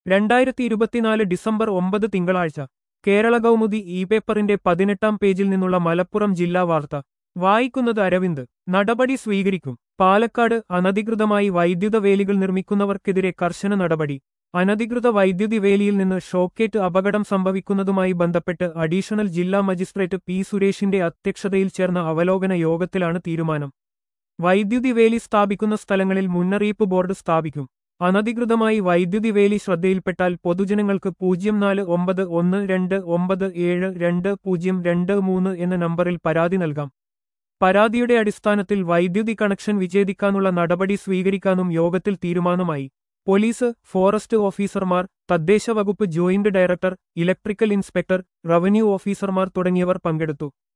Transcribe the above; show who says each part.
Speaker 1: 2024 December 9 തിങ്കളാഴ്ച Kerala Kaumudi E പേപ്പറിന്റെ 18-ാം പേജിൽ നിന്നുള്ള മലപ്പുറം ജില്ലാ വാർത്ത വായിക്കുന്നത് അരവിന്ദ്. നടപടി സ്വീകരിക്കും. പാലക്കാട് അനധികൃതമായി വൈദ്യുത വേലികൾ നിർമ്മിക്കുന്നവർക്കെതിരെ കർശന നടപടി. അനധികൃത വൈദ്യുതി വേലിയിൽ നിന്ന് ഷോക്കേറ്റ് അപകടം സംഭവിക്കുന്നതുമായി ബന്ധപ്പെട്ട് അഡീഷണൽ ജില്ലാ മജിസ്ട്രേറ്റ് പി സുരേഷിന്റെ അധ്യക്ഷതയിൽ ചേർന്ന അവലോകന യോഗത്തിലാണ് തീരുമാനം. വൈദ്യുതി വേലി സ്ഥാപിക്കുന്ന സ്ഥലങ്ങളിൽ മുന്നറിയിപ്പ് ബോർഡ് സ്ഥാപിക്കും. അനധികൃതമായി വൈദ്യുതി വേലി ശ്രദ്ധയിൽപ്പെട്ടാൽ പൊതുജനങ്ങൾക്ക് 04912972023 എന്ന നമ്പറിൽ പരാതി നൽകാം. പരാതിയുടെ അടിസ്ഥാനത്തിൽ വൈദ്യുതി കണക്ഷൻ വിച്ഛേദിക്കാനുള്ള നടപടി സ്വീകരിക്കാനും യോഗത്തിൽ തീരുമാനമായി. പോലീസ്, ഫോറസ്റ്റ് ഓഫീസർമാർ, തദ്ദേശ വകുപ്പ് joint director, electrical inspector, revenue ഓഫീസർമാർ തുടങ്ങിയവർ പങ്കെടുത്തു.